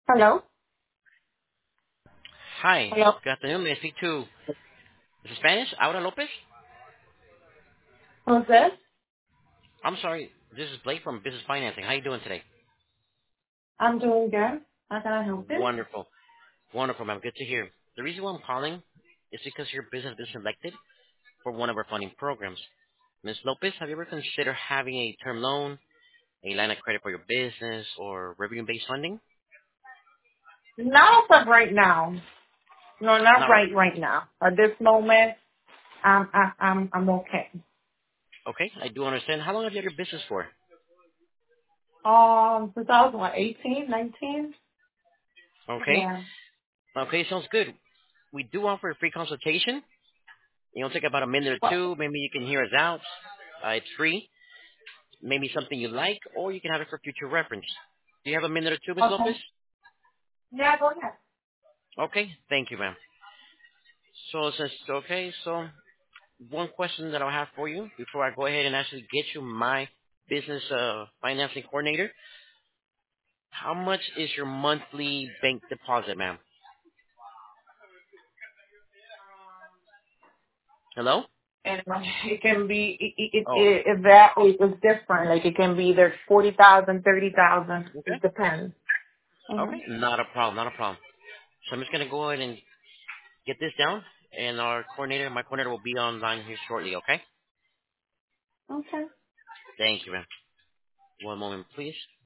Hello? Hi, Hello? good afternoon. May I speak to this is Spanish? Aura Lopez? Who's this? I'm sorry. This is Blake from Business Financing. How you doing today? I'm doing good. How can I help you? Wonderful. Wonderful, ma'am. Good to hear. The reason why I'm calling is because your business has been selected for one of our funding programs. Ms. Lopez, have you ever considered having a term loan, a line of credit for your business, or revenue-based funding? Not as of right now. No, not Not right. right now. At this moment, I'm okay. Okay, I do understand. How long have you had your business for? 2018, 19? Okay. Yeah. Okay, sounds good. We do offer a free consultation. It'll take about a minute or What? two. Maybe you can hear us out. It's free. Maybe something you like, or you can have it for future reference. Do you have a minute or two, Ms. Okay. Lopez? Yeah, go ahead. Okay, thank you, ma'am. So one question that I'll have for you before I go ahead and actually get you my business financing coordinator. How much is your monthly bank deposit, ma'am? Hello? And it can be, Oh, if that is different, like it can be either 40,000, 30,000. okay. It depends. Okay, Mm-hmm. not a problem, not a problem. So I'm just gonna go ahead and get this down, and my coordinator will be online here shortly. Okay? Okay. Thank you, ma'am. One moment, please.